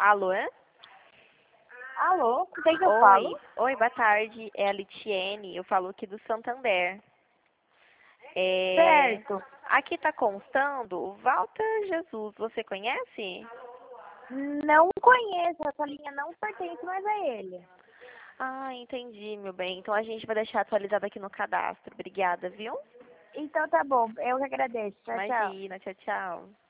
Alô, é? Alô, com quem que eu Oi, falo? oi, boa tarde. É a Litiene, eu falo aqui do Santander. É, Certo. aqui tá constando o Walter Jesus, você conhece? Não conheço, essa linha não pertence mais a ele. Ah, entendi, meu bem. Então a gente vai deixar atualizado aqui no cadastro. Obrigada, viu? Então tá bom, eu que agradeço. Tchau, tchau. Imagina, tchau, tchau.